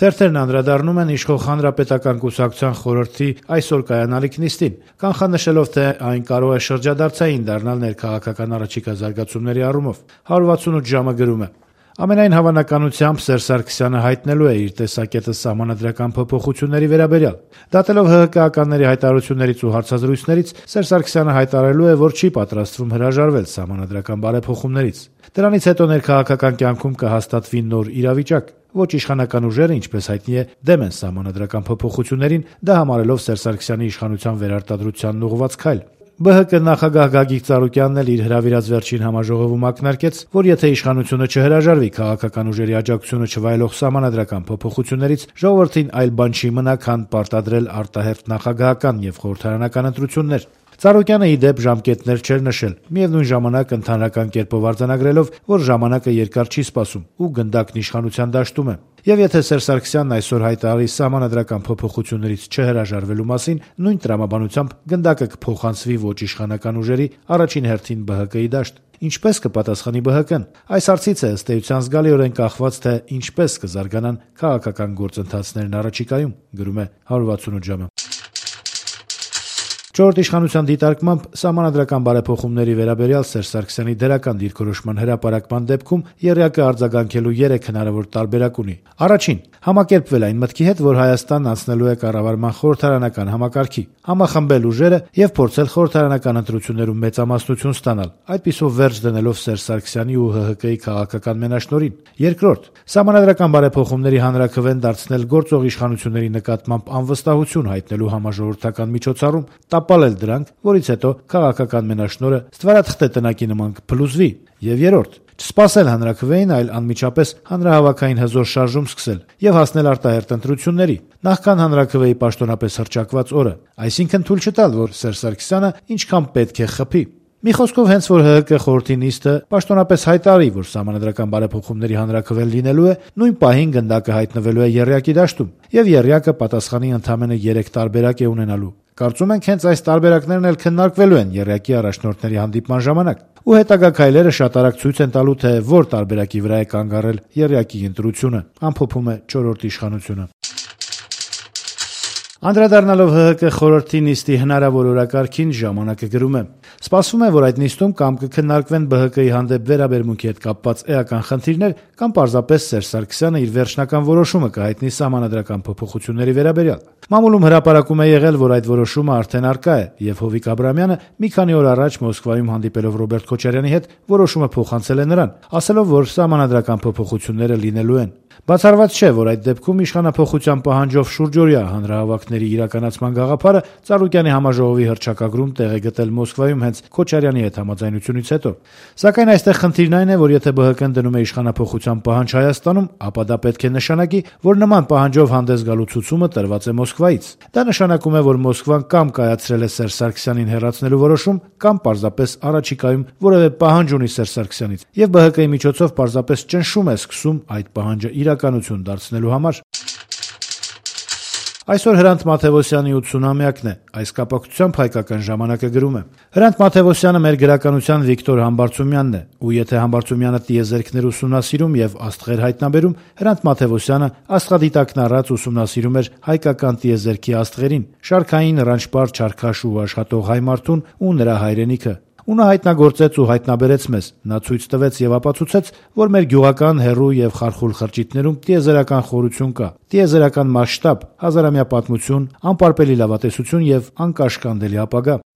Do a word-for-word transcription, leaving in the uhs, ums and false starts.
Թերթերն անդրադառնում են իշխող Հանրապետական կուսակցության խորհրդի այսօր կայանալիք նիստին, կանխանշելով, թե այն կարող է շրջադարձային դառնալ ներքաղաքական առաջիկա զարգացումների առումով։ հարյուր վաթսունութ ժամը գրում է. Ամենայն հավանականությամբ Սերժ Սարգսյանը հայտնելու է իր տեսակետը սահմանադրական փոփոխությունների վերաբերյալ։ Դատելով ՀՀԿ-ականների հայտարարություններից ու հարցազրույցներից, Սերժ Սարգսյանը հայտարարելու է, որ չի պատրաստվում հրաժարվել սահմանադրական բարեփոխումներից։ Դրանից հետո ներքաղաքական կյանքում կհաստատվի նոր իրավիճակ։ Ոչ իշխանական ուժերը, ինչպես հայտնի է, դեմ են սահմանադրական փոփոխություններին, դա համարելով Սերժ Սարգսյանի իշխանության վերարտադրությանն ուղղված քայլ։ ԲՀԿ նախագահ Գագիկ Ծառուկյանն էլ իր հրավիրած վերջին համաժողովում ակնարկեց, որ եթե իշխանությունը չհրաժարվի քաղաքական ուժերի աջակցությունը չվայելող սահմանադրական փոփոխություններից, ժողովրդին այլ բան չի մնա, քան պարտադրել արտահերթ նախագահական եւ խորհրդարանական ընտրություններ։ Ծառուկյանը ի դեպ ժամկետներ չէր նշել, միևնույն ժամանակ ընդհանրական կերպով արձանագրելով, որ ժամանակը երկար չի սպասում ու գնդակն իշխանության դաշտում է։ Եվ եթե Սերժ Սարգսյանն այսօր հայտարարի սահմանադրական փոփոխություններից չհրաժարվելու մասին, նույն տրամաբանությամբ գնդակը կփոխանցվի ոչ իշխանական ուժերի, առաջին հերթին ԲՀԿ-ի դաշտ։ Ինչպես կպատասխանի ԲՀԿ-ն։ Այս հարցից է ըստ էության զգալիորեն կախված, թե ինչպես կզարգանան քաղաքական գործընթացներն առաջիկայում, գրում է հարյուր վաթսունութ ժամը։ Չորրորդ իշխանության դիտարկմամբ սահմանադրական բարեփոխումների վերաբերյալ Սերժ Սարգսյանի դրական դիրքորոշման հրապարակման դեպքում եռյակը արձագանքելու երեք հնարավոր տարբերակ ունի։ Առաջին՝ համակերպվել այն մտքի հետ, որ Հայաստանն անցնելու է կառավարման խորհրդարանական համակարգի, համախմբել ուժերը եւ փորձել խորհրդարանական ընտրություններում մեծամասնություն ստանալ, այդպիսով վերջ դնելով Սերժ Սարգսյանի ու ՀՀԿ-ի քաղաքական մենաշնորհին։ Երկրորդ՝ սահմանադրական բարեփոխումների հանրաքվեն դարձնել գործող իշխանությունների նկատմամբ անվստահություն հայտնելու համաժողովրդական միջոցառում, տապալել դրանք, որից հետո քաղաքական մենաշնորհը ստվարաթղթե տնակի նման կփլուզվի։ Եվ երրորդ՝ չսպասել հանրաքվեին, այլ անմիջապես հանրահավաքային հզոր շարժում սկսել եւ հասնել արտահերթ ընտրությունների, նախքան հանրաքվեի պաշտոնապես հռչակված օրը, այսինքն թույլ չտալ, որ Սերժ Սարգսյանը ինչքան պետք է խփի։ Մի խոսքով, հենց որ ՀՀԿ խորհրդի նիստը պաշտոնապես հայտարարի, որ սահմանադրական բարեփոխումների հանրաքվեն լինելու է, նույն պահին գնդակը հայտնվելու է եռյակի դաշտում, եւ եռյակը պատասխանի ընդամենը երեք տարբերակ է ունենալու։ Կարծում ենք, հենց այս տարբերակներն էլ քննարկվելու են եռյակի առաջնորդների հանդիպման ժամանակ, ու հետագա քայլերը շատ արագ ցույց են տալու, թե որ տարբերակի վրա է կանգ առել եռյակի ընտրությունը, ամփոփում է չորրորդ իշխանությունը։ Անդրադառնալով ՀՀԿ խորհրդի նիստի հնարավոր օրակարգին, ժամանակը գրում է. Սպասվում է, որ այդ նիստում կամ կքննարկվեն ԲՀԿ-ի հանդեպ վերաբերմունքի հետ կապված էական խնդիրներ, կամ պարզապես Սերժ Սարգսյանը իր վերջնական որոշումը կհայտնի սահմանադրական փոփոխությունների վերաբերյալ։ Մամուլում հրապարակում է եղել, որ այդ որոշումը արդեն առկա է, եւ Հովիկ Աբրամյանը մի քանի օր առաջ Մոսկվայում հանդիպելով Ռոբերտ Քոչարյանի հետ որոշումը փոխանցել է նրան, ասելով, որ սահմանադրական փոփոխությունները լինելու են։ Բացառված չէ, որ այդ դեպքում իշխանափոխության պահանջով շուրջօրյա հանրահավաքների իրականացման գաղափարը Ծառուկյանի համաժողովի հռչակագրում տեղ է գտել Մոսկվայում հենց Քոչարյանի հետ համաձայնությունից հետո։ Սակայն այստեղ խնդիրն այն է, որ եթե ԲՀԿ-ն դնում է իշխանափոխության պահանջ Հայաստանում, ապա դա պետք է նշանակի, որ նման պահանջով հանդես գալու ցուցումը տրված է Մոսկվայից։ Դա նշանակում է, որ Մոսկվան կամ կայացրել է Սերժ Սարգսյանին հեռացնելու որոշում, կամ պարզապես առաջիկայում որևէ պահանջ ունի Սերժ Սարգսյանից, եւ ԲՀԿ-ի միջոցով պարզապես ճնշում է սկսում այդ պահանջը իրականություն դարձնելու համար։ Այսօր Հրանտ Մաթևոսյանի ութսունամյակն է։ Այս կապակցությամբ Հայկական ժամանակը գրում է. Հրանտ Մաթևոսյանը մեր գրականության Վիկտոր Համբարձումյանն է, ու եթե Համբարձումյանը տիեզերքներ ուսումնասիրում եւ աստղեր հայտնաբերում, Հրանտ Մաթևոսյանը աստղադիտակն առած ուսումնասիրում էր հայկական տիեզերքի աստղերին, շարքային ռանչպար, չարքաշ ու աշխատող հայ մարդուն ու նրա հայրենիքը։ Ու նա հայտնագործեց ու հայտնաբերեց մեզ, նա ցույց տվեց եւ ապացուցեց, որ մեր գյուղական հեռու եւ խարխուլ խրճիթներում տիեզերական խորություն կա, տիեզերական մասշտաբ, հազարամյա պատմություն, անպարպելի լավատեսություն եւ անկաշկանդելի ապագա։